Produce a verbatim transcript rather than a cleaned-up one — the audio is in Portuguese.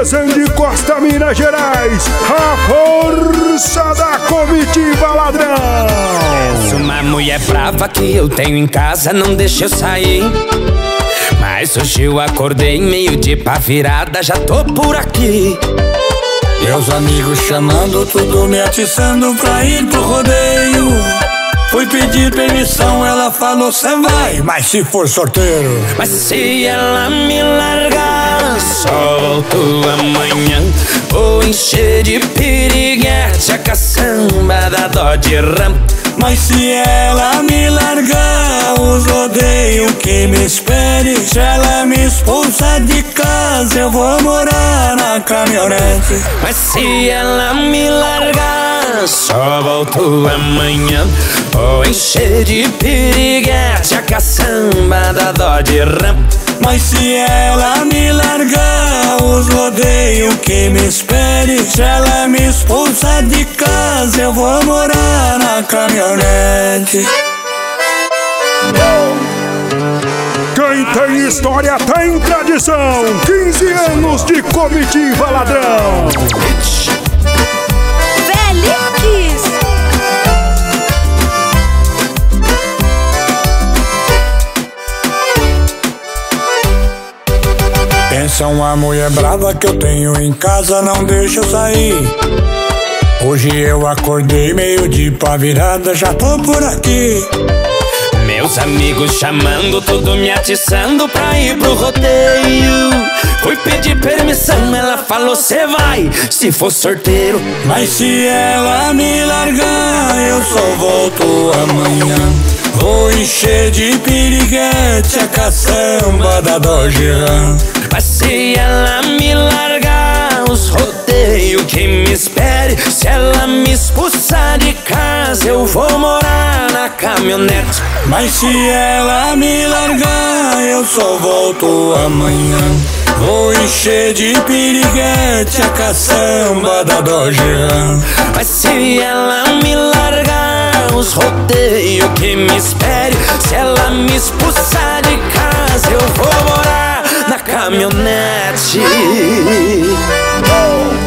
Resende, Costa, Minas Gerais, a força da comitiva ladrão. Essa uma mulher brava que eu tenho em casa, não deixa eu sair. Mas hoje eu acordei meio de pá virada, já tô por aqui. Meus amigos chamando, tudo me atiçando pra ir pro rodeio. Fui pedir permissão, ela falou cê vai, mas se for sorteiro. Mas se ela me largar, só volto amanhã. Vou encher de piriguete a caçamba da Dodge Ram. Mas se ela me largar, os rodeios que me espere. Se ela me expulsar de casa, eu vou morar na caminhonete. Mas se ela me largar, só volto amanhã. Vou encher de piriguete a caçamba da Dodge Ram. Mas se ela me largar, os rodeios que me espere. Se ela me expulsar de casa, eu vou morar na caminhonete. Quem tem história tem tradição. quinze anos de comitiva ladrão. Félix. Pensa uma mulher brava que eu tenho em casa, não deixa eu sair. Hoje eu acordei meio de pá virada, já tô por aqui. Meus amigos chamando, tudo me atiçando pra ir pro rodeio. Fui pedir permissão, ela falou cê vai, se for sorteiro. Mas se ela me largar, eu só volto amanhã. Vou encher de piriguete a caçamba da Dodge Ram. Mas se ela me largar, os rodeios que me espere. Se ela me expulsar de casa, eu vou morar na caminhonete. Mas se ela me largar, eu só volto amanhã. Vou encher de piriguete a caçamba da Dodge Ram. Mas se ela me largar, os rodeios que me espere. Se ela me expulsar de casa, eu vou morar na caminhonete.